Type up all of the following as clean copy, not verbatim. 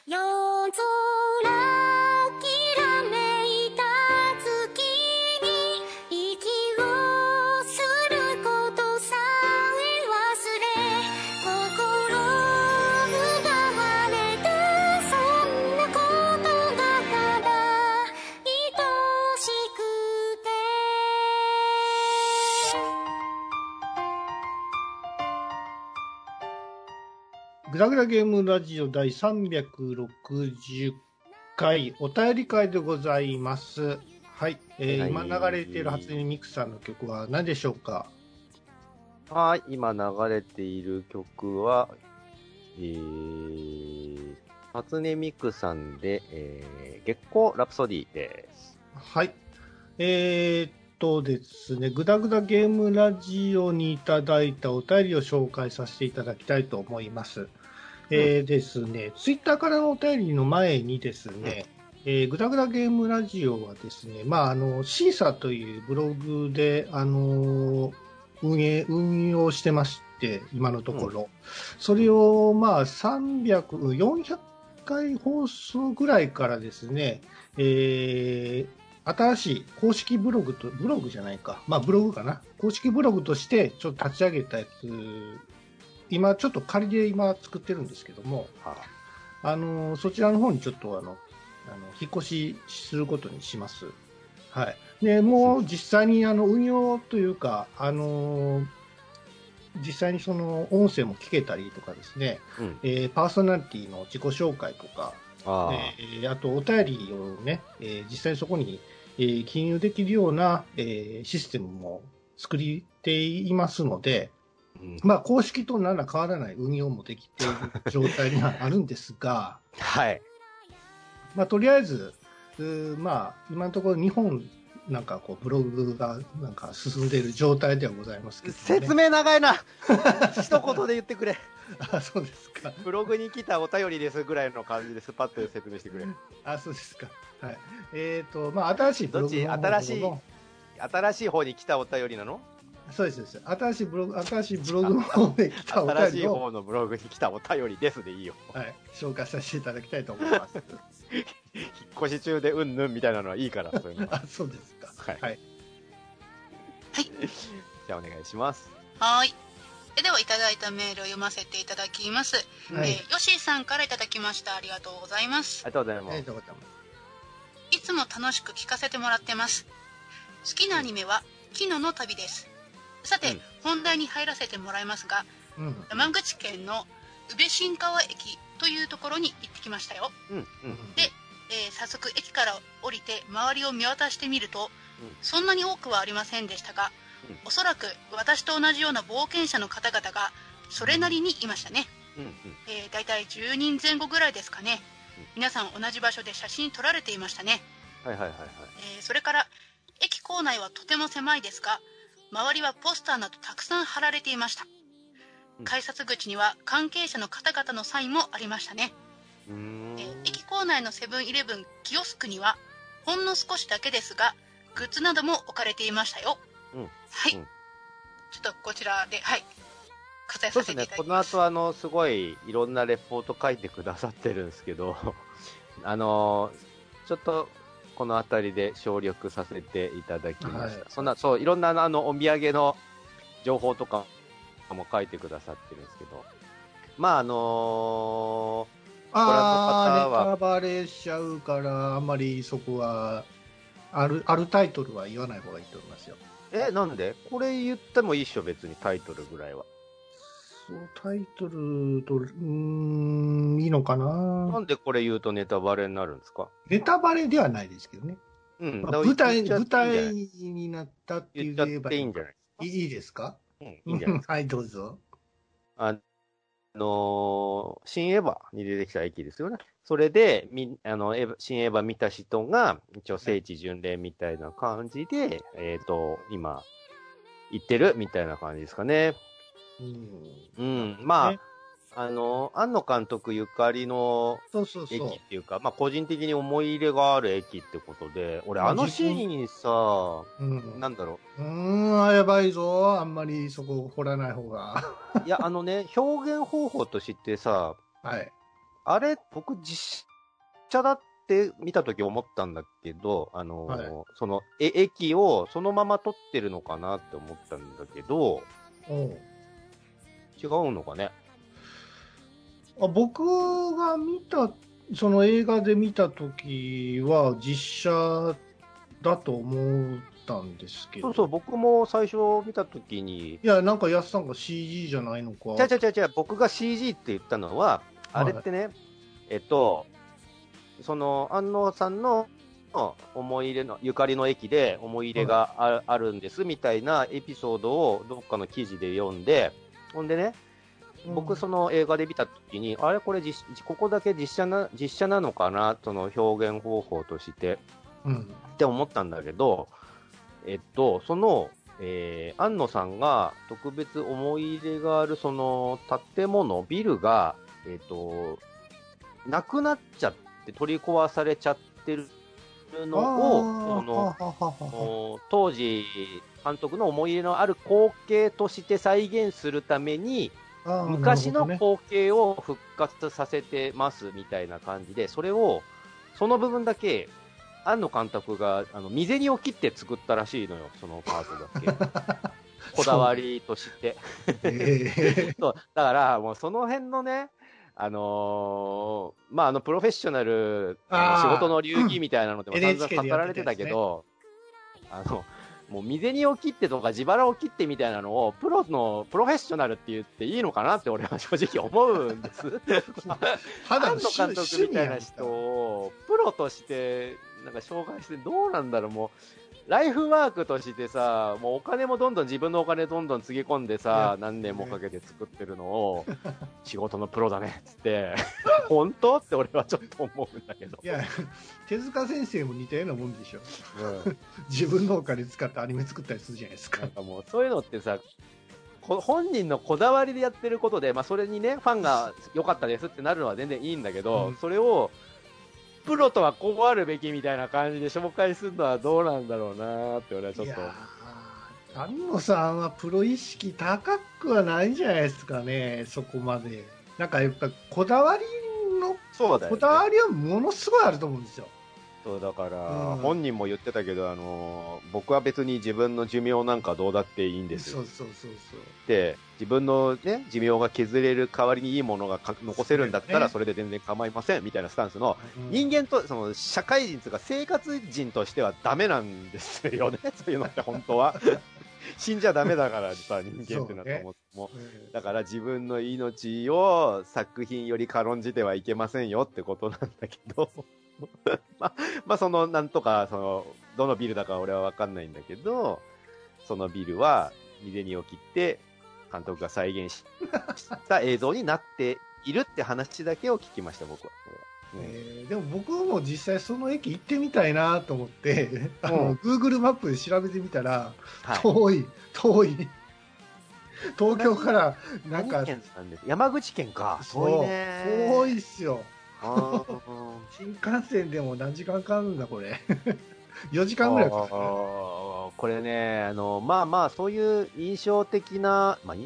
夜空きらめいた月に息をすることさえ忘れ心奪われたそんなことがただ愛しくてグダグダゲームラジオ第360回お便り会でございます。はい、今流れている初音ミクさんの曲は何でしょうか？ はい、今流れている曲は、初音ミクさんで、月光ラプソディです。 はい。ですね、グダグダゲームラジオにいただいたお便りを紹介させていただきたいと思います。ですね、ツイッターからのお便りの前にですね、グダグダゲームラジオはですね、シーサというブログで、運用してまして、今のところ。それを、300、400回放送ぐらいからですね、新しい公式ブログじゃないか。ブログかな。公式ブログとしてちょっと立ち上げたやつ、今ちょっと仮で作ってるんですけども、そちらの方にちょっと引っ越しすることにします。はい。で、もう実際に運用というか、実際にその音声も聞けたりとかですね、パーソナリティの自己紹介とか、あとお便りをね、実際にそこに、記入できるような、システムも作っていますので、公式と何ら変わらない運用もできている状態にはあるんですが、 はい。 とりあえず、今のところ日本なんかこうブログがなんか進んでいる状態ではございますけど、ね、 説明長いな一言で言ってくれ。 あ、そうですか。 ブログに来たお便りですぐらいの感じでスパッと説明してくれ。 あ、そうですか。はい。新しいブログの方のどっち新しい方に来たお便りなの？ そうです。新しいブログの方で来たお便りを新しい方のブログに来たお便りですでいいよ。 はい。紹介させていただきたいと思います。 引っ越し中でうんぬんみたいなのはいいから、そういうの。 あ、そうですか。 はい。 はい。 じゃあお願いします。 はい。では、いただいたメールを読ませていただきます。 はい。 ヨッシーさんからいただきました。ありがとうございます。 ありがとうございます。 ありがとうございます。 いつも楽しく聞かせてもらってます。好きなアニメは、キノの旅です。さて、本題に入らせてもらいますが、山口県の宇部新川駅というところに行ってきましたよ。で、早速駅から降りて周りを見渡してみると、そんなに多くはありませんでしたが、おそらく私と同じような冒険者の方々がそれなりにいましたね。だいたい10人前後ぐらいですかね。皆さん同じ場所で写真撮られていましたね。それから駅構内はとても狭いですが、周りはポスターなどたくさん貼られていました。改札口には関係者の方々のサインもありましたね。駅構内のセブンイレブンキオスクにはほんの少しだけですがグッズなども置かれていましたよ。はい、ちょっとこちらで割愛させていただきます。そうですね、 この後すごいいろんなレポート書いてくださってるんですけどちょっとこの辺りで省略させていただきました。いろんなお土産の情報とかも書いてくださってるんですけど、 ネタバレしちゃうから、あんまりそこは、あるタイトルは言わない方がいいと思いますよ。 なんで？これ言ってもいいっしょ、別にタイトルぐらいは。 そう、タイトルと、いいのかな。 なんでこれ言うとネタバレになるんですか？ ネタバレではないですけどね。舞台になったって言えばいいんじゃないですか。いいですか？ いいんじゃないですか。 はい、どうぞ。 新エヴァに出てきた駅ですよね。それで、新エヴァ見た人が、一応聖地巡礼みたいな感じで、今、行ってるみたいな感じですかね。庵野監督ゆかりの駅っていうか、個人的に思い入れがある駅ってことで、俺シーンにさ、なんだろう。やばいぞ。あんまりそこ掘らない方が。 いや、表現方法としてさ、 あれ、僕実写だって見たとき思ったんだけど、その駅をそのまま撮ってるのかなって思ったんだけど、違うのかね。 僕が見た、その映画で見たときは実写だと思ったんですけど。 そうそう、僕も最初見たときに。 いや、なんか安さんが CG じゃないのか。 違う、僕が CG って言ったのは、あれってね、その、安野さんの思い入れの、ゆかりの駅で思い入れがあるんですみたいなエピソードをどっかの記事で読んで、ほんでね、僕その映画で見たときに、あれこれここだけ実写なのかな、その表現方法として、って思ったんだけど、その、安野さんが特別思い入れがあるその建物、ビルが、なくなっちゃって取り壊されちゃってるのを、当時監督の思い入れのある光景として再現するために、昔の光景を復活させてますみたいな感じで、それを、その部分だけ、庵野監督が未銭を切って作ったらしいのよ、そのパートだけ。こだわりとして。そうだから、もうその辺のね、プロフェッショナル、仕事の流儀みたいなのでも散々語られてたけど、もう、未銭を切ってとか自腹を切ってみたいなのを、プロフェッショナルって言っていいのかなって俺は正直思うんです。庵野監督みたいな人を、プロとして、なんか紹介してどうなんだろう、もう、ライフワークとしてさ、もうお金も自分のお金どんどんつぎ込んでさ、何年もかけて作ってるのを、仕事のプロだね、つって、本当って俺はちょっと思うんだけど。 いや、手塚先生も似たようなもんでしょ。自分のお金使ってアニメ作ったりするじゃないですか。 なんかもう、そういうのってさ、本人のこだわりでやってることで、それにね、ファンが良かったですってなるのは全然いいんだけど、それを、プロとはこうあるべきみたいな感じで紹介するのはどうなんだろうなーって俺はちょっと。 安野さんはプロ意識高くはないんじゃないですかね、そこまで。なんかやっぱこだわりの、 そうだよね、 こだわりはものすごいあると思うんですよ。 そうだから、本人も言ってたけど、僕は別に自分の寿命なんかどうだっていいんですよ。 そう。 で、自分のね、寿命が削れる代わりにいいものが残せるんだったら、それで全然構いません、みたいなスタンスの、人間と、その、社会人とか生活人としてはダメなんですよね、そういうのって本当は。死んじゃダメだからさ、人間ってのはと思う。だから自分の命を作品より軽んじてはいけませんよってことなんだけど。その、なんとか、どのビルだか俺はわかんないんだけど、そのビルは、未銭を切って、監督が再現した映像になっているって話だけを聞きました、僕は。 でも僕も実際その駅行ってみたいなと思って、Google マップで調べてみたら、遠い。東京から、なんか、 山口県か。遠いね。 遠いっすよ。新幹線でも何時間かかるんだ、これ。4時間ぐらいかかる。 これね、そういう印象的なシ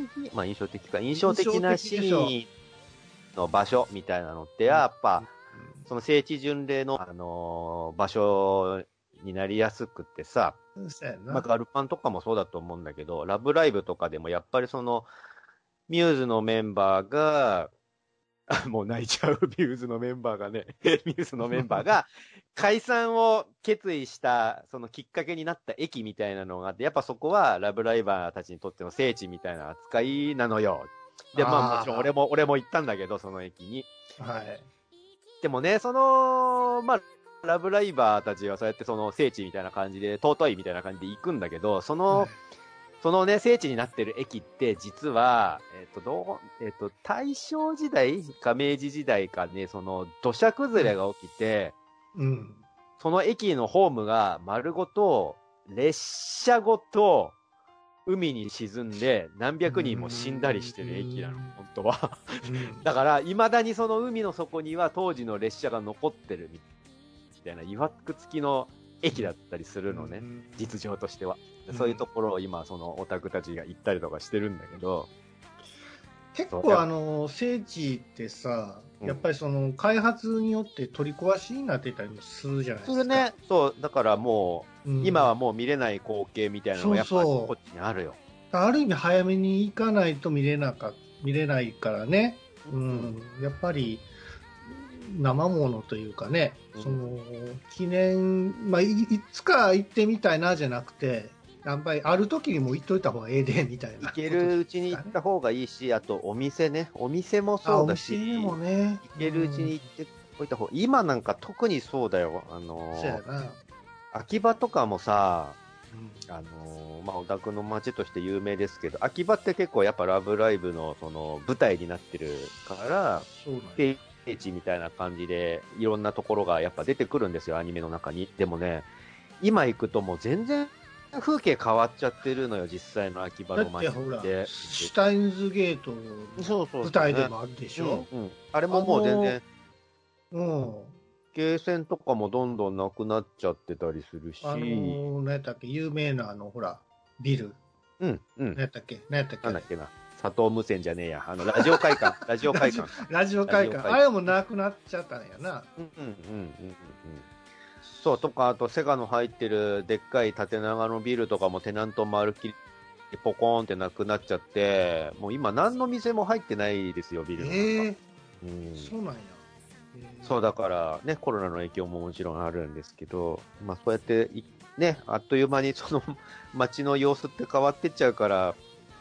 ーンの場所みたいなのって、やっぱ、その聖地巡礼の、場所になりやすくってさ、ガルパンとかもそうだと思うんだけど、ラブライブとかでもやっぱりその、ミューズのメンバーが、もう泣いちゃうミューズのメンバーがね、ミューズのメンバーが解散を決意したそのきっかけになった駅みたいなのがあって、やっぱそこはラブライバーたちにとっての聖地みたいな扱いなのよ。で、もちろん俺も行ったんだけど、その駅に。 はい。 でもね、ラブライバーたちはそうやってその聖地みたいな感じで、尊いみたいな感じで行くんだけど、そのね、聖地になってる駅って、実は、大正時代か明治時代かね、その、土砂崩れが起きて、その駅のホームが丸ごと、列車ごと、海に沈んで、何百人も死んだりしてる駅なの、本当は。だから、未だにその海の底には当時の列車が残ってるみたいな、曰く付きの駅だったりするのね、実情としては。そういうところを今、そのオタクたちが行ったりとかしてるんだけど。 結構聖地ってさ、やっぱりその開発によって取り壊しになってたりもするじゃないですか。 するね。そう、だからもう、今はもう見れない光景みたいなのがやっぱりこっちにあるよ。 ある意味早めに行かないと見れないからね。やっぱり生ものというかね、その記念、いつか行ってみたいなじゃなくて、やっぱりある時にも行っといた方がええでみたいな、 行けるうちに行った方がいいし、あとお店もそうだし、 お店もね、 行けるうちに行っておいた方が、今なんか特にそうだよ。 そうやな。 秋葉とかもさ、お宅の街として有名ですけど、秋葉って結構やっぱラブライブのその舞台になってるから、聖地みたいな感じでいろんなところがやっぱ出てくるんですよ、アニメの中に。でもね、今行くともう全然風景変わっちゃってるのよ、実際の秋葉の街って。 だってほら、シュタインズゲートの舞台でもあるでしょ。 あれももう全然、ゲーセンとかもどんどんなくなっちゃってたりするし。 何やったっけ、有名なほら、ビル。何やったっけなんだっけな。佐藤無線じゃねえや。ラジオ会館。ラジオ会館。 あれもなくなっちゃったんやな。 そう、とか、あと、セガの入ってるでっかい縦長のビルとかもテナント丸っきりポコーンってなくなっちゃって、もう今何の店も入ってないですよ、ビルの中。 そうなんや。 そう、だからね、コロナの影響ももちろんあるんですけど、そうやってね、あっという間にその街の様子って変わってっちゃうから、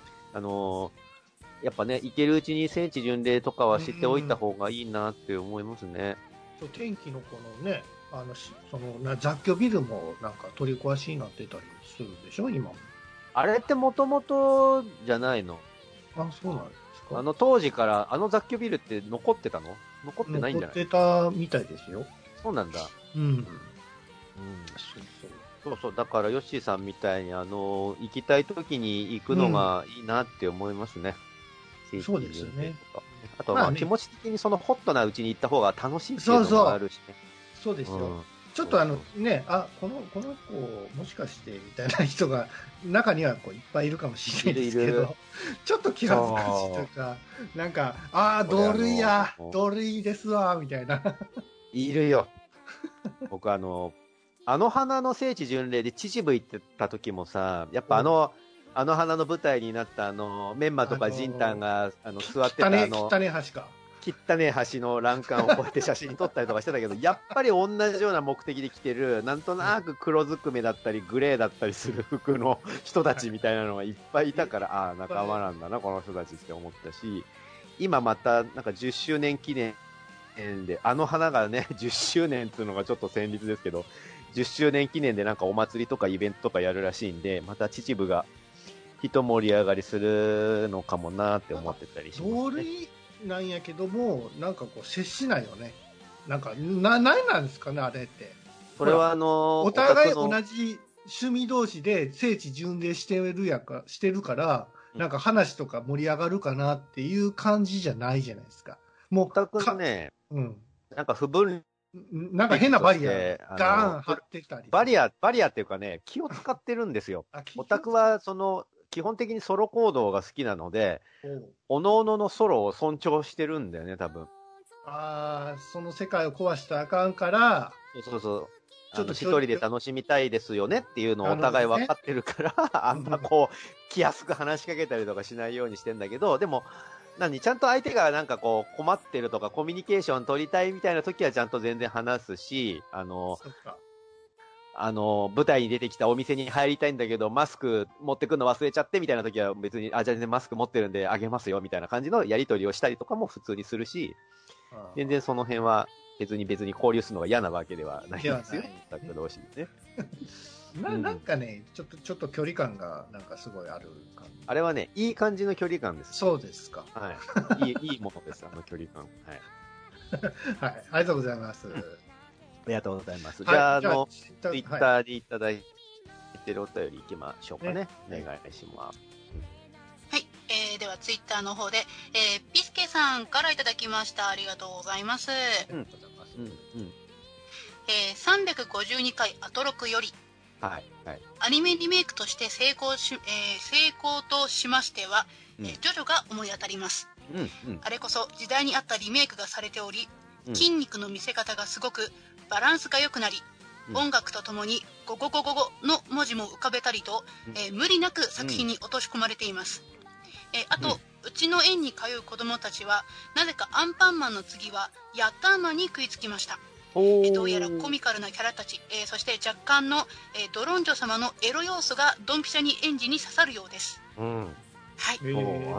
やっぱね、行けるうちに聖地巡礼とかは知っておいた方がいいなって思いますね。 天気のこのね、その雑居ビルもなんか取り壊しになってたりするでしょ、今も。 あれってもともとじゃないの？ そうなんですか。 当時から雑居ビルって残ってたの？残ってないんじゃない？ 残ってたみたいですよ。 そうなんだ。そう。だから、ヨッシーさんみたいに、行きたい時に行くのがいいなって思いますね。 そうですね。 あと、気持ち的にそのホットなうちに行った方が楽しいっていうのもあるしね。 そうですよ。ちょっとね、この子、もしかして、みたいな人が、中にはいっぱいいるかもしれないですけど、ちょっと気恥ずかしいとか、なんか、同類ですわ、みたいな。 いるよ。僕花の聖地巡礼で秩父行ってた時もさ、やっぱ花の舞台になったメンマとかジンタンが座ってた汚ね橋か。 汚ね橋の欄干をこうやって写真に撮ったりとかしてたけど、やっぱり同じような目的で来てる、なんとなく黒ずくめだったり、グレーだったりする服の人たちみたいなのがいっぱいいたから、仲間なんだな、この人たちって思ったし、今またなんか10周年記念で、花がね、10周年っていうのがちょっと戦慄ですけど、10周年記念でなんかお祭りとかイベントとかやるらしいんで、また秩父が一盛り上がりするのかもなって思ってたりしますね。 なんやけども、なんかこう接しないよね。なんか何なんですかね、あれって。 これはお互い同じ趣味同士で聖地巡礼してるから、なんか話とか盛り上がるかなっていう感じじゃないじゃないですか。もうお宅のね、なんか不分なんか変なバリアガーン張ってたり。 バリアっていうかね、気を使ってるんですよ。オタクは基本的にソロ行動が好きなので、おのおののソロを尊重してるんだよね、多分。 その世界を壊したらあかんから、 そう。ちょっと一人で楽しみたいですよねっていうのをお互い分かってるから、あんま気安く話しかけたりとかしないようにしてんだけど、でも、ちゃんと相手がなんか困ってるとかコミュニケーション取りたいみたいな時はちゃんと全然話すし、舞台に出てきたお店に入りたいんだけど、マスク持ってくるの忘れちゃってみたいな時は別に、じゃあ全然マスク持ってるんであげますよみたいな感じのやり取りをしたりとかも普通にするし、全然その辺は別に交流するのが嫌なわけではないんですよ。だけど同士ね。 なんかね、ちょっと距離感がなんかすごいある感じ。 あれはね、いい感じの距離感です。 そうですか。 はい。いいものです、距離感。はい。 はい、ありがとうございます。 ありがとうございます。じゃあ、ツイッターでいただいてるお便りいきましょうかね。お願いします。 はい。では、ツイッターの方で、ピスケさんからいただきました。ありがとうございます。352回アトロクより、アニメリメイクとして成功としましては、ジョジョが思い当たります。 あれこそ時代に合ったリメイクがされており、筋肉の見せ方がすごくバランスが良くなり、音楽とともにゴゴゴゴゴの文字も浮かべたりと、無理なく作品に落とし込まれています。あと、うちの園に通う子供たちはなぜかアンパンマンの次はヤッターマンに食いつきました。どうやらコミカルなキャラたち、そして若干の、ドロンジョ様のエロ要素がドンピシャに園児に刺さるようです。はい。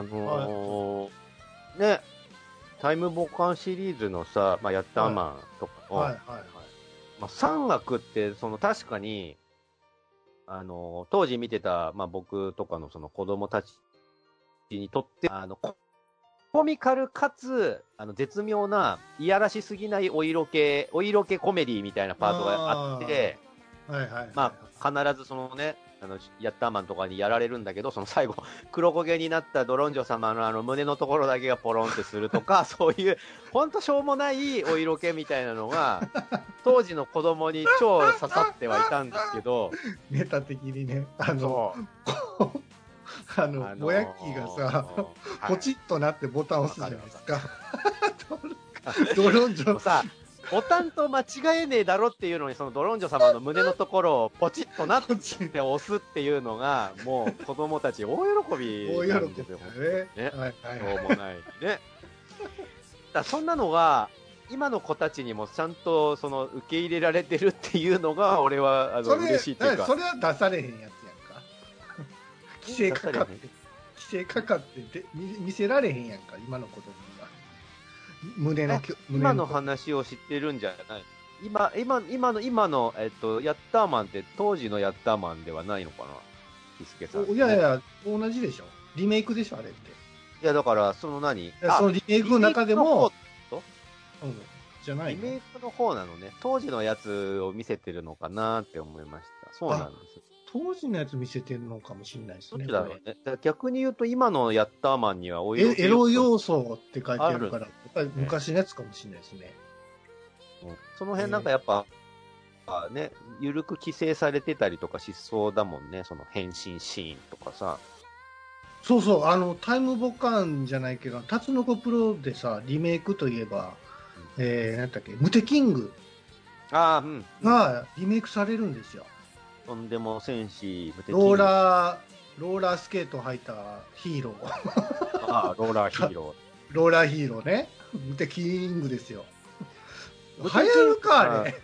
ね、タイムボカンシリーズのさ、まあ、ヤッターマンとかの、まあ、3枠って、確かに、当時見てた、まあ、僕とかのその子供たちにとって、コミカルかつ、絶妙な、いやらしすぎないお色気コメディみたいなパートがあって、まあ、必ずそのね、ヤッターマンとかにやられるんだけど、その最後、黒焦げになったドロンジョ様の胸のところだけがポロンってするとか、そういう、ほんとしょうもないお色気みたいなのが、当時の子供に超刺さってはいたんですけど、 ネタ的にね、ボヤッキーがさ、ポチッとなってボタン押すじゃないですか。ドロンジョさ、ボタンと間違えねえだろっていうのに、そのドロンジョ様の胸のところをポチッとなって押すっていうのが、もう子供たち大喜びなんですよ。ね。しょうもないね。だそんなのが、今の子たちにもちゃんと受け入れられてるっていうのが、俺は嬉しいっていうか。 それは出されへんやつやんか。規制かかって見せられへんやんか、今の子供が。 今の話を知ってるんじゃない？今の、ヤッターマンって当時のヤッターマンではないのかな？キスケさん、ね。 いやいや、同じでしょ。リメイクでしょ、あれって。 いや、だから、そのリメイクの中でも、じゃないリメイクの方なのね。当時のやつを見せてるのかなって思いました。そうなんです。 当時のやつ見せてるのかもしれないですね。 どっちだろうね。逆に言うと、今のヤッターマンにはエロ要素って書いてあるから、やっぱり昔のやつかもしれないですね。 その辺なんかやっぱ、ね、ゆるく規制されてたりとかしそうだもんね。その変身シーンとかさ。 そうそう、タイムボカンじゃないけど、タツノコプロでさ、リメイクといえば、なんだっけ、ムテキングがリメイクされるんですよ。 とんでも戦士ムテキング。ローラースケート履いたヒーロー。 ローラーヒーロー。ローラーヒーローね。ムテキングですよ。流行るか、あれ。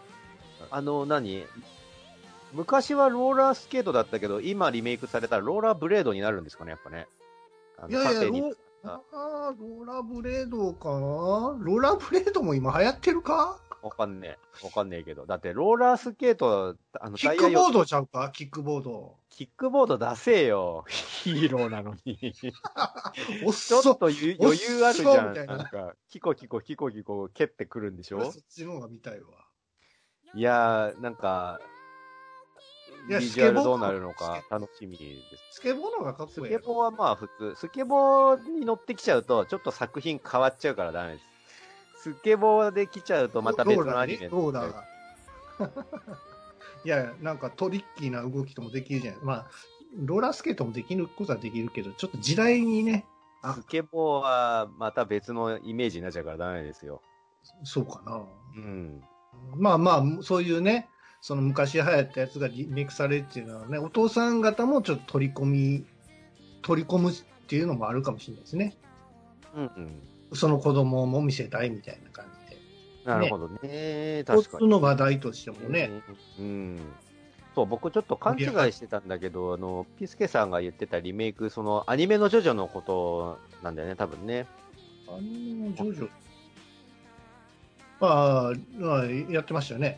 昔はローラースケートだったけど、今リメイクされたらローラーブレードになるんですかね、やっぱね。 いやいや、ローラーブレードかな？ローラーブレードも今流行ってるか？ わかんねえけど。だって、ローラースケート、 キックボードちゃうか？キックボード。 キックボード出せよ。ヒーローなのに。ちょっと余裕あるじゃん。なんか、キコ蹴ってくるんでしょ？ そっちの方が見たいわ。 いやー、なんか、ビジュアルどうなるのか楽しみです。 スケボーの方がかっこいい。 スケボーはまあ普通。スケボーに乗ってきちゃうと、ちょっと作品変わっちゃうからダメです。スケボーで来ちゃうとまた別のアニメ。 ローラー。いや、なんかトリッキーな動きともできるじゃない。まあ、ローラースケートもできることはできるけど、ちょっと時代にね。 スケボーはまた別のイメージになっちゃうからダメですよ。 そうかな。 うん。 まあ、そういうね、その昔流行ったやつがリメイクされるっていうのはね、お父さん方もちょっと取り込むっていうのもあるかもしれないですね。その子供も見せたいみたいな感じで。 なるほどね。 確かに。の話題としてもね。 そう、僕ちょっと勘違いしてたんだけど、ピスケさんが言ってたリメイク、そのアニメのジョジョのことなんだよね、多分ね。 アニメのジョジョ？やってましたよね。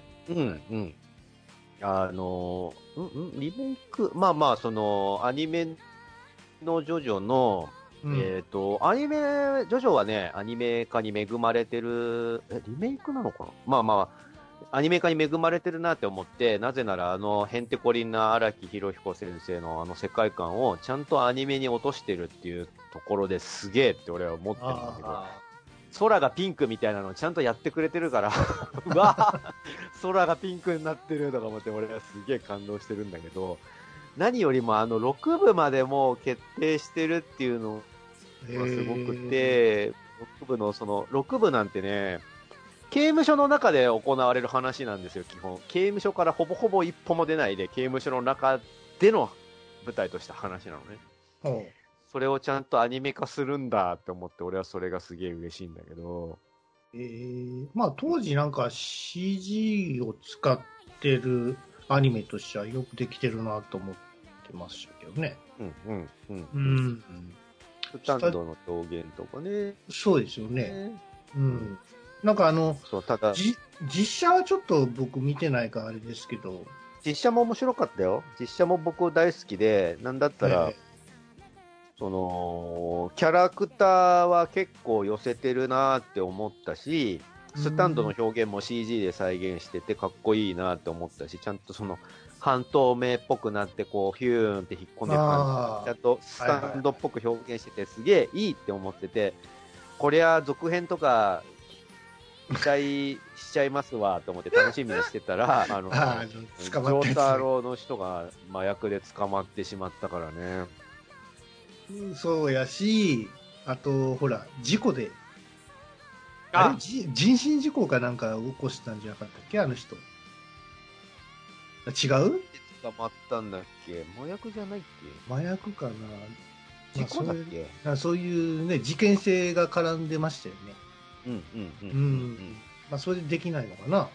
リメイク、その、アニメのジョジョの、アニメ、ジョジョはね、アニメ化に恵まれてる、リメイクなのかな？アニメ化に恵まれてるなって思って、なぜならへんてこりんな荒木博彦先生の世界観をちゃんとアニメに落としてるっていうところですげえって俺は思ってるんだけど、空がピンクみたいなのをちゃんとやってくれてるから、うわ空がピンクになってるとか思って俺はすげえ感動してるんだけど、何よりも6部までもう決定してるっていうのがすごくて、6部なんてね、刑務所の中で行われる話なんですよ、基本。刑務所からほぼほぼ一歩も出ないで、刑務所の中での舞台とした話なのね。それをちゃんとアニメ化するんだって思って、俺はそれがすげえ嬉しいんだけど。 まあ当時なんか CG を使ってるアニメとしてはよくできてるなと思ってましたけどね。 スタンドの表現とかね。 そうですよね。なんかそうただ実写はちょっと僕見てないからあれですけど。 実写も面白かったよ。実写も僕大好きで、なんだったら、キャラクターは結構寄せてるなって思ったし、スタンドの表現も CG で再現しててかっこいいなって思ったし、ちゃんと半透明っぽくなってこうヒューンって引っ込んでる感じ、ちゃんとスタンドっぽく表現しててすげえいいって思ってて、こりゃ続編とか期待しちゃいますわと思って楽しみにしてたら、ジョータロの人が麻薬で捕まってしまったからね。 そうやし、あと、ほら、事故で、人身事故かなんか起こしたんじゃなかったっけ、あの人。違う？ 捕まったんだっけ？麻薬じゃないっけ？ 麻薬かな。 事故だっけ？ そういうね、事件性が絡んでましたよね。まあ、それでできないのかな。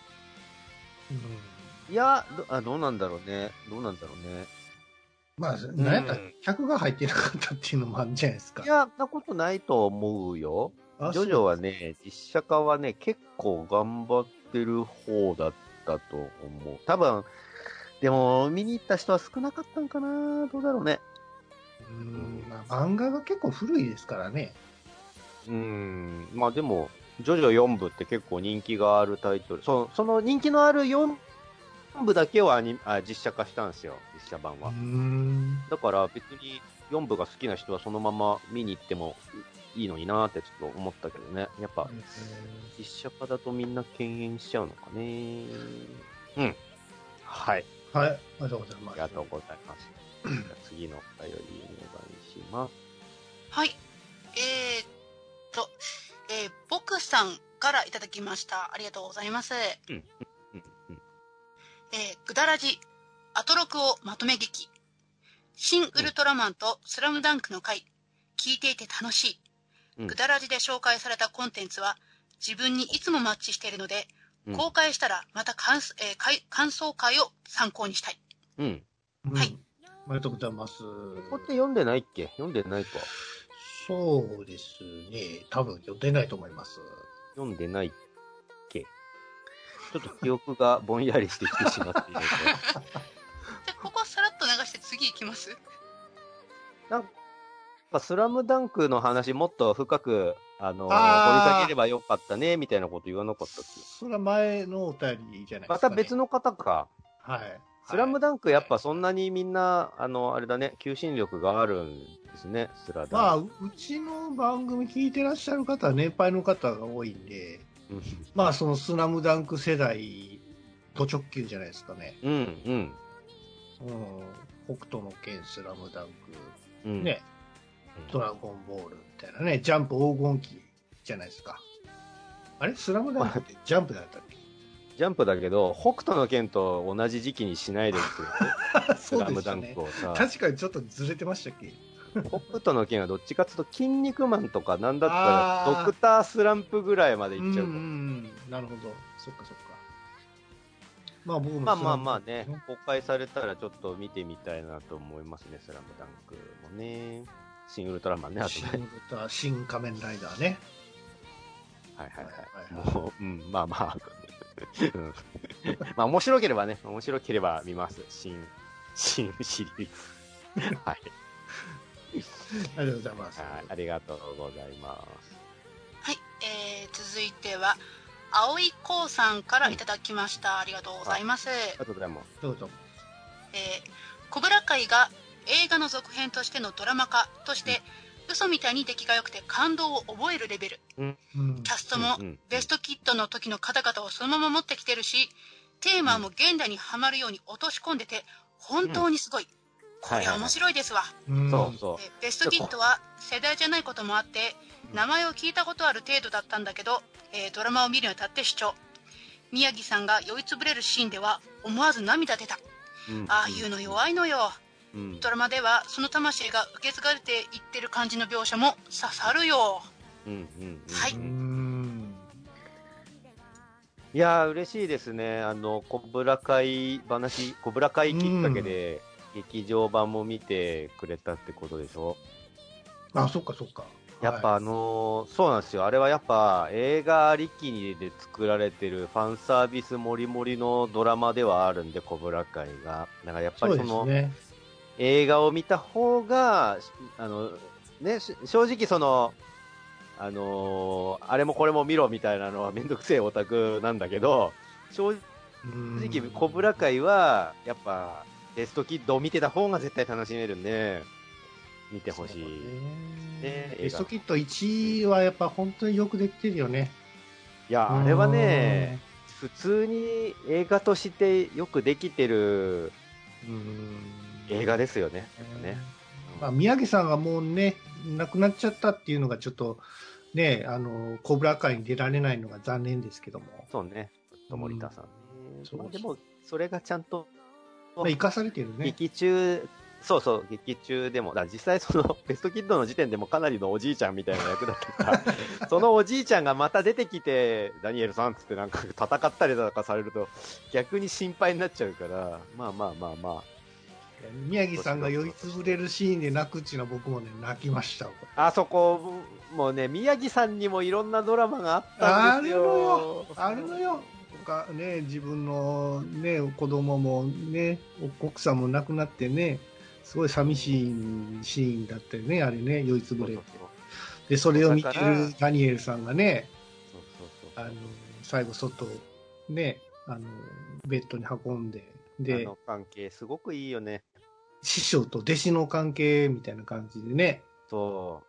いや、どうなんだろうね。 まあ、なんやったら客が入ってなかったっていうのもあるんじゃないですか。 いや、なことないと思うよ。ジョジョはね、実写化はね、結構頑張ってる方だったと思う。多分、でも、見に行った人は少なかったんかな。どうだろうね。 まあ、漫画が結構古いですからね。 まあでも、ジョジョ4部って結構人気があるタイトル。その人気のある4部だけを実写化したんですよ、実写版は。だから別に4部が好きな人はそのまま見に行ってもいいのになーってちょっと思ったけどね。やっぱ、実写化だとみんな敬遠しちゃうのかね。はい。 はい。ありがとうございます。 ありがとうございます。次のお便りお願いします。 はい。僕さんからいただきました。ありがとうございます。ぐだらじ、アトロクをまとめ劇。新ウルトラマンとスラムダンクの回。聞いていて楽しい。ぐだらじで紹介されたコンテンツは自分にいつもマッチしているので、公開したらまた感想会を参考にしたい。はい。 ありがとうございます。ここって読んでないっけ？読んでないか。 そうですね。多分読んでないと思います。 読んでないっけ？ちょっと記憶がぼんやりしてきてしまっているので。 じゃあ、ここはさらっと流して次行きます？ なんか、スラムダンクの話もっと深く、掘り下げればよかったね、みたいなこと言わなかったっけ？ それは前のお便りじゃないですか、ね。 また別の方か。 はい。 スラムダンクやっぱそんなにみんな、あれだね、求心力があるんですね、スラダンク。 まあ、うちの番組聞いてらっしゃる方は年配の方が多いんで、まあそのスラムダンク世代、ド直球じゃないですかね。北斗の拳、スラムダンク、ね、ドラゴンボールみたいなね、ジャンプ黄金期じゃないですか。あれスラムダンクってジャンプだったっけ？ ジャンプだけど、北斗の拳と同じ時期にしないでっていう、スラムダンクをさ。 確かにちょっとずれてましたっけ？ 北斗の拳はどっちかっていうと、筋肉マンとかなんだったら、ドクタースランプぐらいまでいっちゃう。 なるほど。そっかそっか。まあ僕もまあね、公開されたらちょっと見てみたいなと思いますね、スラムダンクもね。新ウルトラマンね、あとね。 新仮面ライダーね。 もう、まあまあ。まあ面白ければ見ます。新シリーズ。はい。 ありがとうございます。 ありがとうございます。 はい、続いては青井こうさんからいただきました。ありがとうございます。 ありがとうございます。 どうぞ。 コブラ会が映画の続編としてのドラマ化として、嘘みたいに出来が良くて感動を覚えるレベル。キャストもベストキッドの時の方々をそのまま持ってきてるし、テーマも現代にはまるように落とし込んでて本当にすごい。 これは面白いですわ。 そうそう。 ベストキッドは世代じゃないこともあって、名前を聞いたことある程度だったんだけど、ドラマを見るにあたって主張。宮城さんが酔いつぶれるシーンでは思わず涙出た。ああいうの弱いのよ。ドラマではその魂が受け継がれていってる感じの描写も刺さるよ。はい。 いやー、嬉しいですね。コブラ会話、コブラ会きっかけで、劇場版も見てくれたってことでしょ。 あ、そっかそっか。 やっぱそうなんですよ。あれはやっぱ映画ありきで作られてるファンサービスもりもりのドラマではあるんで、コブラ会が。だからやっぱり映画を見た方が、ね、正直あれもこれも見ろみたいなのはめんどくせえオタクなんだけど、正直、コブラ会は、やっぱ、ベストキッドを見てた方が絶対楽しめるんで、見てほしい。 ベストキッド1はやっぱ本当によくできてるよね。 いや、あれはね、普通に映画としてよくできてる映画ですよね。 まあ、宮城さんがもうね、亡くなっちゃったっていうのがちょっと、ね、コブラ会に出られないのが残念ですけども。 そうね。森田さんね。でも、それがちゃんと、 生かされてるね。 劇中でも、実際ベストキッドの時点でもかなりのおじいちゃんみたいな役だったから、そのおじいちゃんがまた出てきて、ダニエルさんつってなんか戦ったりとかされると、逆に心配になっちゃうから、まあ。 宮城さんが酔いつぶれるシーンで泣くっていうのは僕もね、泣きました。 あそこ、もうね、宮城さんにもいろんなドラマがあったんですよ。 あるのよ。ね、自分のね、子供もね、奥さんも亡くなってね、すごい寂しいシーンだったよね、あれね、酔いつぶれて。で、それを見てるダニエルさんがね、最後外、ね、ベッドに運んで、で、 関係すごくいいよね。 師匠と弟子の関係みたいな感じでね、 そう。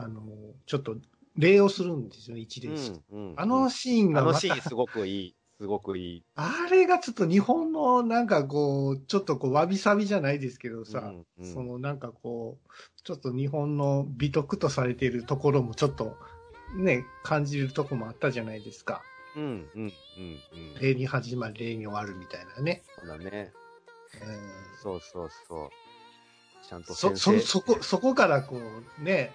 ちょっと礼をするんですよ、一礼して。あのシーンがまた、 シーンすごくいい。すごくいい。 あれがちょっと日本のなんかこう、ちょっとこう、わびさびじゃないですけどさ、なんかこう、ちょっと日本の美徳とされているところもちょっとね、感じるところもあったじゃないですか。礼に始まり礼に終わるみたいなね。 そうだね。そう。ちゃんとそこからこうね、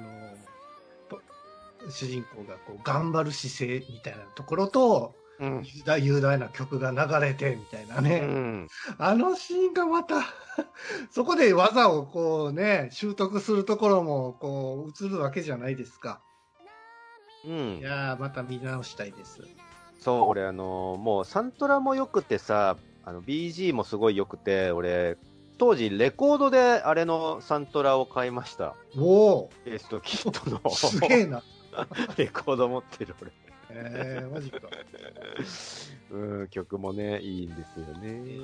主人公がこう頑張る姿勢みたいなところと、雄大な曲が流れてみたいなね、あのシーンがまたそこで技をこうね習得するところもこう映るわけじゃないですか。いやーまた見直したいです。 そう俺もうサントラもよくてさ、BG もすごいよくて、俺当時レコードであれのサントラを買いました。 おーベストキッドのすげえなレコード持ってる俺。 マジか。 曲もね、いいんですよね。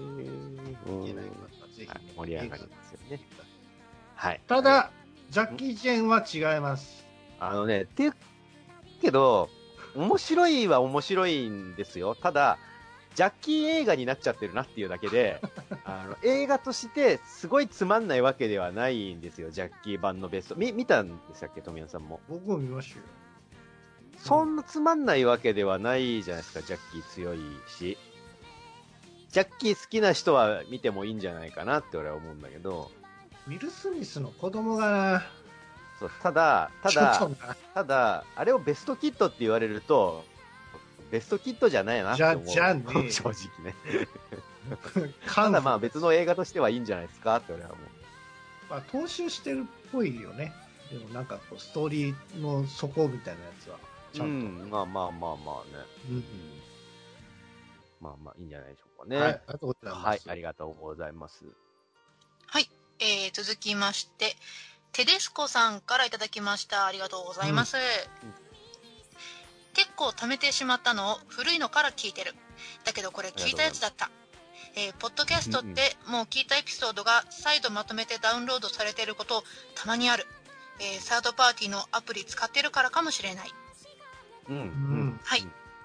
盛り上がりますよね。はい。 ただ、ジャッキー・チェンは違います。 っていうけど、面白いは面白いんですよ。ただ、ジャッキー映画になっちゃってるなっていうだけで、映画としてすごいつまんないわけではないんですよ、ジャッキー版のベスト。見たんでしたっけ、富谷さんも。 僕も見ましたよ。 そんなつまんないわけではないじゃないですか、ジャッキー強いし。ジャッキー好きな人は見てもいいんじゃないかなって俺は思うんだけど。 ウィル・スミスの子供がな。 そう、ただ、あれをベストキッドって言われると、ベストキッドじゃないなって思う。 じゃねえ。 正直ね。ただまあ別の映画としてはいいんじゃないですかって俺は思う。 まあ踏襲してるっぽいよね。でもなんかこうストーリーの底みたいなやつはちゃんと。 まあね。まあいいんじゃないでしょうかね。 はい、ありがとうございます。 はい、ありがとうございます。 はい、続きまして、テデスコさんからいただきました。ありがとうございます。結構貯めてしまったのを古いのから聞いてる。だけどこれ聞いたやつだった。ポッドキャストってもう聞いたエピソードが再度まとめてダウンロードされていることたまにある。サードパーティーのアプリ使ってるからかもしれない。はい。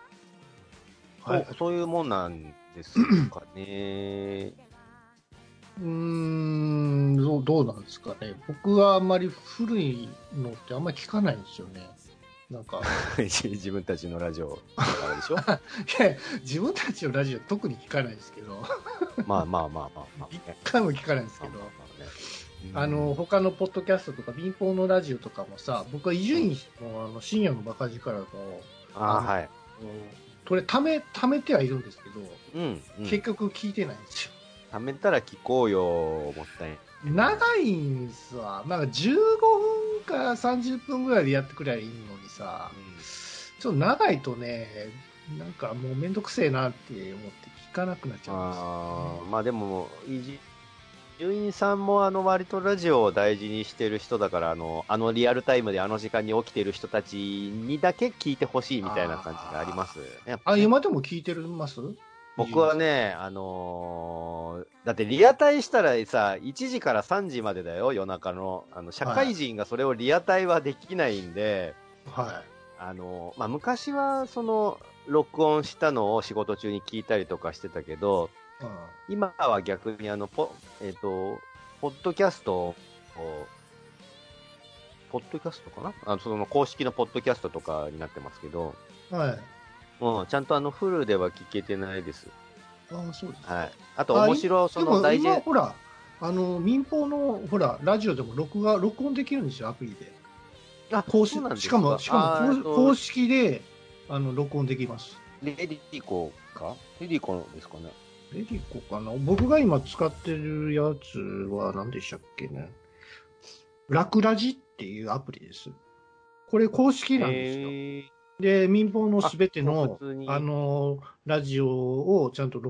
そういうもんなんですかね。 どうなんですかね。僕はあんまり古いのってあんまり聞かないんですよね。なんか。 自分たちのラジオだからでしょいや、自分たちのラジオ特に聞かないですけど。 まあ。 一回も聞かないですけど。他のポッドキャストとか、民放のラジオとかもさ、僕は伊集院の深夜のバカ力も、 はい。 これ貯めてはいるんですけど、結局聞いてないんですよ。 貯めたら聞こうよ、もったいない。 長いんすわ。なんか15分か30分ぐらいでやってくればいいのにさ、ちょっと長いとね、なんかもうめんどくせえなって思って聞かなくなっちゃうんですよ、ね。 まあでも、伊集院さんも割とラジオを大事にしてる人だから、リアルタイムであの時間に起きてる人たちにだけ聞いてほしいみたいな感じがありますね。 今でも聞いてます僕はね、だってリアタイしたらさ、1時から3時までだよ、夜中の。社会人がそれをリアタイはできないんで、 はい。 まあ、昔は、録音したのを仕事中に聞いたりとかしてたけど、今は逆にポッドキャストかなその公式のポッドキャストとかになってますけど、 はい。 ちゃんとフルでは聞けてないです。 そうです。 はい。あと面白でも今ほら、民放のほら、ラジオでも録音できるんですよ、アプリで。しかも公式で、録音できます。 レディコですかね。 レディコかな。僕が今使ってるやつは何でしたっけね。ラクラジっていうアプリです。これ公式なんですよ。で、民放のすべての、ラジオをちゃんと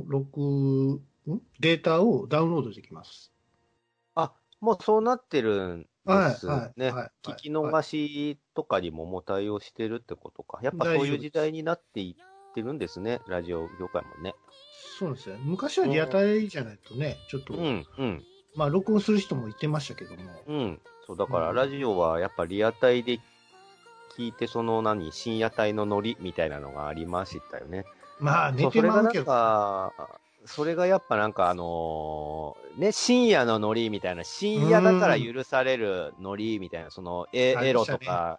データをダウンロードできます。 もうそうなってるんですね。聞き逃しとかにももう対応してるってことか。やっぱそういう時代になっていってるんですね、ラジオ業界もね。 そうなんですよ。昔はリアタイじゃないとね、ちょっと、まあ録音する人もいてましたけども。 そう、だからラジオはやっぱリアタイで聞いて、深夜帯のノリみたいなのがありましたよね。 まあ、寝てまうけど。 それがやっぱなんか深夜のノリみたいな、深夜だから許されるノリみたいな、エロとか、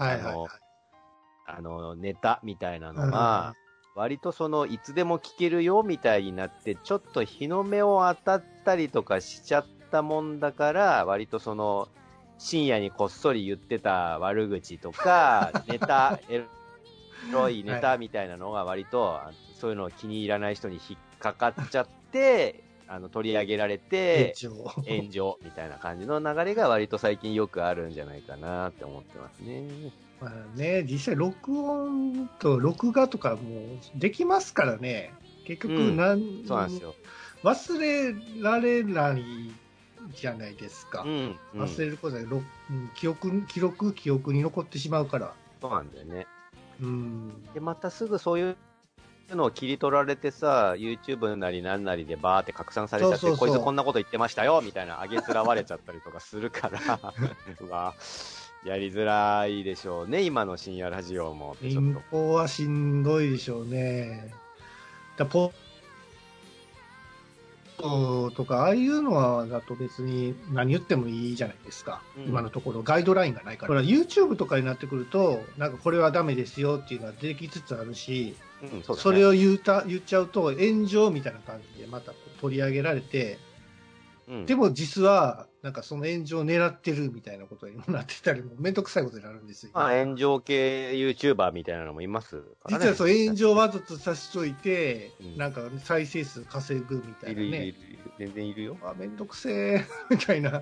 ネタみたいなのが、割といつでも聞けるよみたいになって、ちょっと日の目を当たったりとかしちゃったもんだから、割と深夜にこっそり言ってた悪口とか、エロいネタみたいなのが割と、そういうのを気に入らない人に引っかかっちゃって、取り上げられて、炎上みたいな感じの流れが割と最近よくあるんじゃないかなって思ってますね。 まあね、実際録音と録画とかもできますからね。結局そうなんですよ。 忘れられないじゃないですか。忘れることで記憶に残ってしまうから。 そうなんだよね。で、またすぐそういうのを切り取られてさ、YouTube なりなんなりでバーって拡散されちゃって、こいつこんなこと言ってましたよみたいな上げつらわれちゃったりとかするから、まあ、やりづらいでしょうね、今の深夜ラジオも。 民放はしんどいでしょうね。とか、ああいうのだと別に何言ってもいいじゃないですか。今のところガイドラインがないから。YouTube とかになってくると、なんかこれはダメですよっていうのはできつつあるし、それを言っちゃうと炎上みたいな感じでまた取り上げられて、でも実は、なんかその炎上を狙ってるみたいなことにもなってたりも、めんどくさいことになるんですよ。 炎上系 YouTuber みたいなのもいますからね。 実はそう、炎上わざとさしといて、なんか再生数稼ぐみたいなね。 いる。全然いるよ。 めんどくせえ、みたいな。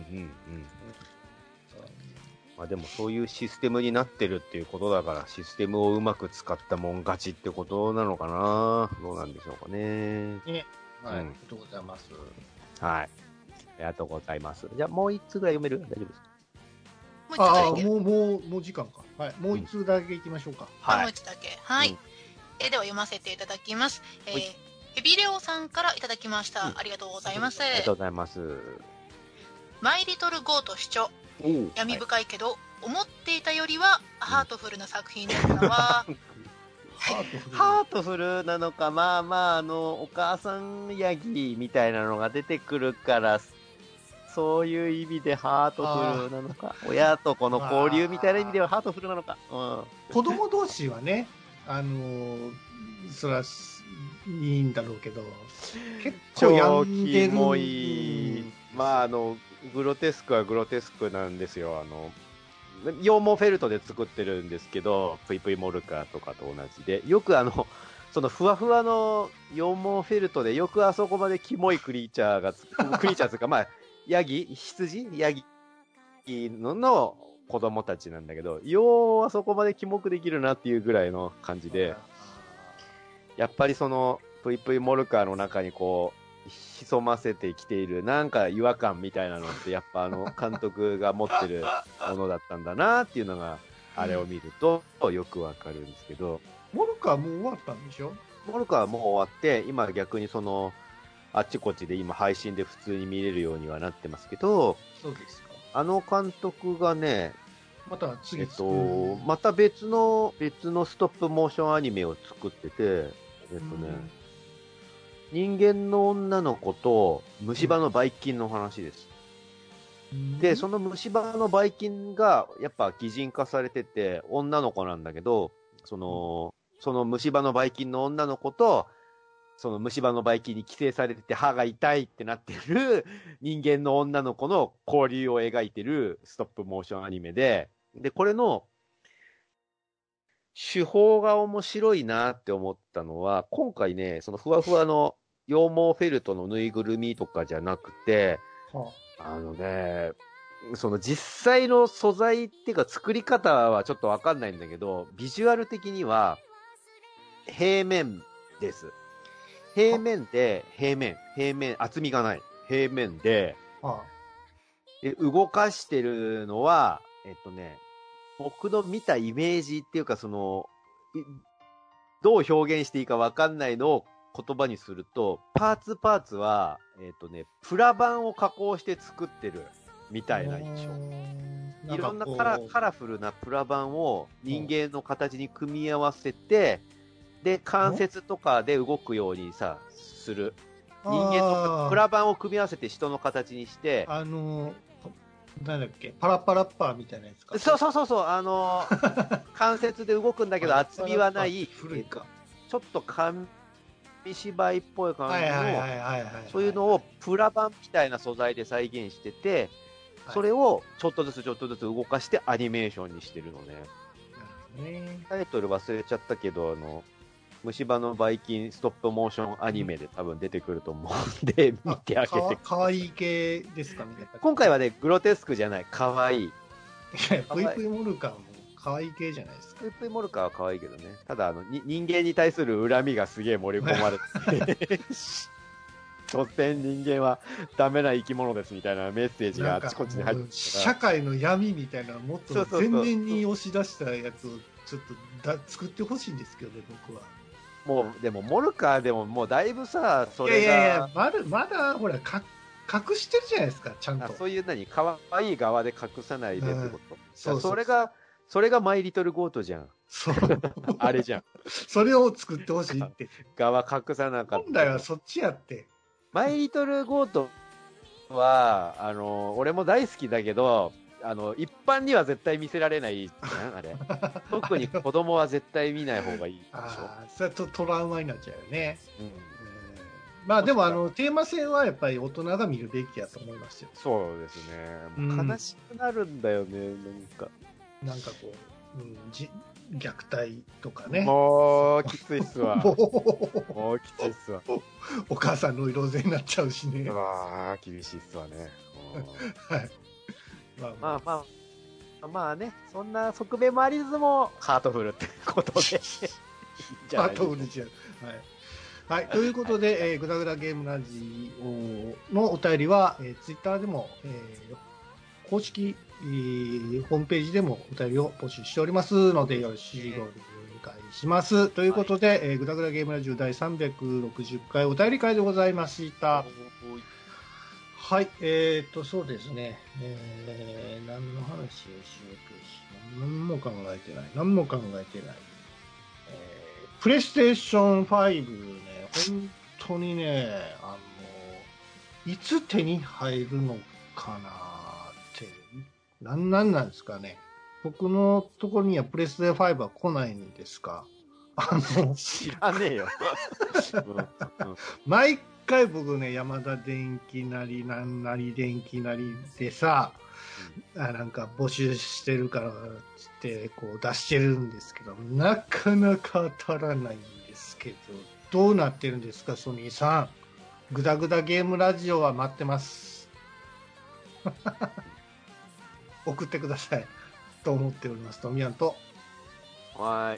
まあでもそういうシステムになってるっていうことだから、システムをうまく使ったもん勝ちってことなのかな。どうなんでしょうかね。 はい、ありがとうございます。 はい。ありがとうございます。じゃあもう一通ぐらい読める？大丈夫ですか？もう時間か。はい。もう一通だけいきましょうか。 もう一つだけ。はい。では読ませていただきます。ヘビレオさんからいただきました。ありがとうございます。 ありがとうございます。 マイリトルゴート主張。闇深いけど、思っていたよりはハートフルな作品だったわ。 ハートフルなのか、まあまあ、お母さんヤギみたいなのが出てくるから、そういう意味でハートフルなのか、親と子の交流みたいな意味ではハートフルなのか。うん、 子供同士はね、それはいいんだろうけど、結構病んでる。 キモい。まあ、グロテスクはグロテスクなんですよ。羊毛フェルトで作ってるんですけど、プイプイモルカーとかと同じで、よくそのふわふわの羊毛フェルトでよくあそこまでキモいクリーチャーがクリーチャーというか、まあ、羊の子供たちなんだけど、ようあそこまでキモくできるなっていうぐらいの感じで、やっぱりその、プイプイモルカーの中にこう、潜ませてきている、なんか違和感みたいなのって、やっぱ監督が持ってるものだったんだなっていうのが、あれを見るとよくわかるんですけど。 モルカーもう終わったんでしょ？ モルカーはもう終わって、今逆にあっちこっちで今配信で普通に見れるようにはなってますけど、 そうですか。 監督がね、 また次また別のストップモーションアニメを作ってて、人間の女の子と虫歯のばい菌の話です。で、その虫歯のばい菌がやっぱ擬人化されてて、女の子なんだけど、その虫歯のばい菌の女の子と、その虫歯のばい菌に寄生されてて歯が痛いってなってる人間の女の子の交流を描いてるストップモーションアニメで、これの手法が面白いなって思ったのは、今回ね、そのふわふわの羊毛フェルトのぬいぐるみとかじゃなくて、その実際の素材っていうか作り方はちょっとわかんないんだけど、ビジュアル的には平面です。平面、厚みがない。平面で、動かしてるのは、僕の見たイメージっていうか、どう表現していいかわかんないのを言葉にすると、パーツは、プラ板を加工して作ってるみたいな印象。いろんなカラフルなプラ板を人間の形に組み合わせて、で、関節とかで動くようにする。人間のプラ板を組み合わせて人の形にして、 なんだっけ、パラパラッパーみたいなやつか。 そう、関節で動くんだけど厚みはない、 古いか。 ちょっと紙芝居っぽい感じの、そういうのをプラ板みたいな素材で再現してて、それをちょっとずつ動かしてアニメーションにしてるのね。タイトル忘れちゃったけど、虫歯のばい菌ストップモーションアニメで多分出てくると思うんで、見てあげて。 かわいい系ですかね。 今回はね、グロテスクじゃない、かわいい。 プイプイモルカーもかわいい系じゃないですか。 プイプイモルカーはかわいいけどね。ただ、人間に対する恨みがすげえ盛り込まれて所詮人間はダメな生き物ですみたいなメッセージがあちこちに入ってる。 社会の闇みたいな、もっと全面に押し出したやつをちょっと作ってほしいんですけどね、僕は。 もう、でも、モルカーでももうだいぶさ、それが。 いや、まだ、ほら、隠してるじゃないですか、ちゃんと。 そういうかわいい側で隠さないでってこと。それがマイリトルゴートじゃん。 そう。 あれじゃん。 それを作ってほしいって。 側隠さなかった。 本来はそっちやって。 マイリトルゴートは、俺も大好きだけど、一般には絶対見せられないじゃん、あれ。特に子供は絶対見ない方がいいでしょ。 それはトラウマになっちゃうよね。まあでもテーマ性はやっぱり大人が見るべきやと思いますよ。 そうですね。もう悲しくなるんだよね、 なんかこう、虐待とかね。 もうきついっすわ。もうきついっすわ。 お母さんの色勢になっちゃうしね。 厳しいっすわね。 はい。 まあね、そんな側面もありつつも、ハートフルってことで。 ハートフルじゃん。はい。ということで、グダグダゲームラジオのお便りは、ツイッターでも、公式、ホームページでもお便りを募集しておりますので、よろしくお願いします。ということで、グダグダゲームラジオ第360回お便り会でございました。はい、そうですね。何の話をしようとし、何も考えてない。 プレイステーション5ね、本当にね、いつ手に入るのかなって、なんですかね。僕のところにはプレステ5は来ないんですか。 知らねえよ。 毎回僕ね、ヤマダ電機なり、なんなり電機なりでさ、なんか募集してるからってこう出してるんですけど、なかなか当たらないんですけど、どうなってるんですか、ソニーさん。グダグダゲームラジオは待ってます。送ってくださいと思っております。トミヤンと。 はい。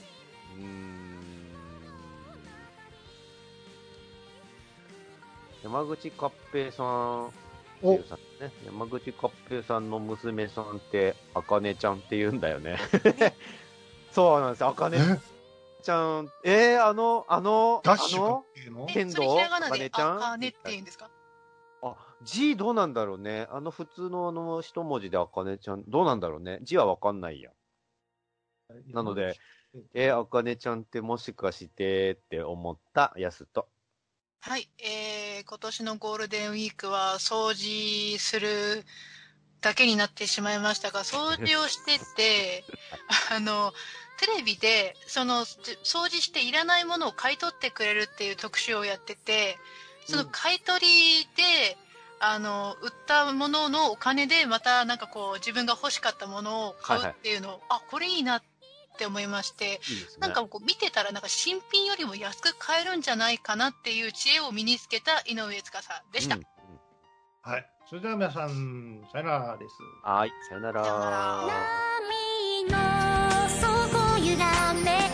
山口勝平さんっていうさ、ね、山口勝平さんの娘さんって、あかねちゃんって言うんだよね。そうなんですよ、あかねちゃん。 ダッシュ剣道それひらがなであかねって言うんですか？ G どうなんだろうね。普通の一文字であかねちゃん、どうなんだろうね。G はわかんないや。なので、あかねちゃんってもしかしてって思ったやすと。 はい、今年のゴールデンウィークは掃除するだけになってしまいましたが、掃除をしてて、テレビで、掃除していらないものを買い取ってくれるっていう特集をやってて、その買い取りで、売ったもののお金でまたなんかこう自分が欲しかったものを買うっていうのを、これいいなって思いまして、なんかこう見てたらなんか新品よりも安く買えるんじゃないかなっていう知恵を身につけた井上司でした。 はい。それでは皆さん、さよならです。 はい、さよなら。 波の底揺らめ